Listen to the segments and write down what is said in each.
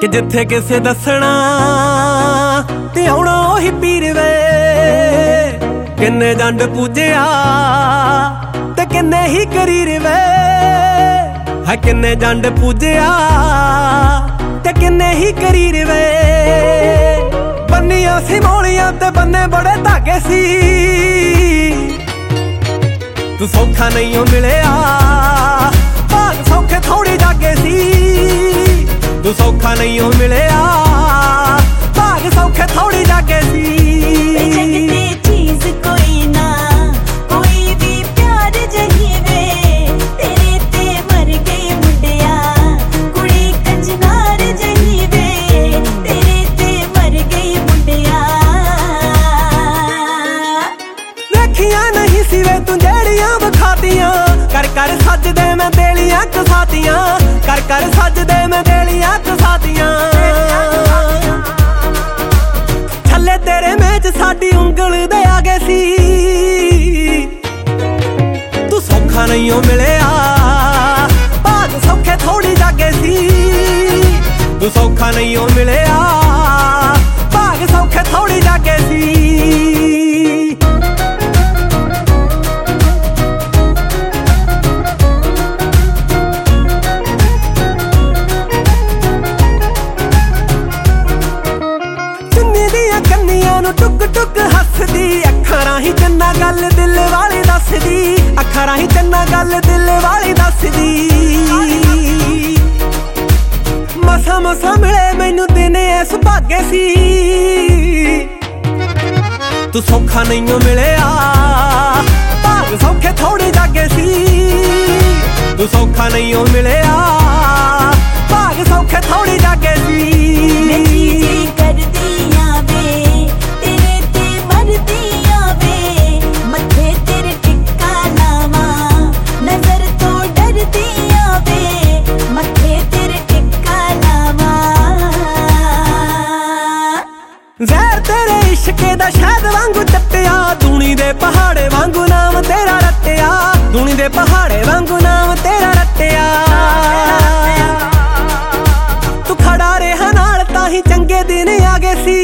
जिथे किसे दसना ते आउणा ओही पीर वे। किन्ने जंड पूजया ते किन्ने ही करीर वे। है किन्ने जंड पूजया ते किन्ने ही करीर वे। बन्नियां सी मोलियां ते बन्ने बड़े धागे सी। तू सौखा नहीं हो मिलिया भाग सौखे थोड़ी जागे सी। तू सौखा नहीं हो मिलिया भाग सौखे थोड़ी जागे सी। नहीं सी वे तू जेड़ियां बखातियां कर कर सजदे मैं देलियां कसातियां। कर कर सजदे मैं देलियां कसातियां। छल्ले तेरे मेज साडी उंगल दे आगे सी। तू सौखा नहीं हो मिलिया भाग सौखे थोड़ी जागे सी। तू सौखा नहीं हो मिलिया भाग सौखे थोड़ी जागे सी। टुक टुक हसदी अखां राही चन्ना गल दिल वाली दसदी। अखां राही चन्ना गल दिल वाली दसदी। मसा मसा मिले मैनू दिन इस भागे सी। तू सौखा नहीं हो मिलिया भाग सौखे थोड़े जागे सी। तू सौखा नहीं हो मिलिया भाग सौखे थोड़े जागे सी। ज़हर तेरे इश्के दा शहद वांगू चट्टिया। दूनी दे पहाड़े वांगू नाम तेरा रट्टिया। दूनी दे पहाड़े वांगू नाम तेरा रट्टिया। तू खड़ा रहा नाल ताही चंगे दिन आ गए सी।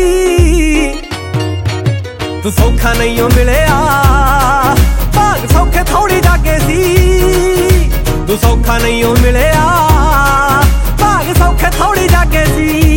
तू सौखा नहीं हो मिलिया भाग सौखे थोड़ी जागे सी। तू सौखा नहीं हो मिलिया भाग सौखे थोड़ी जागे सी।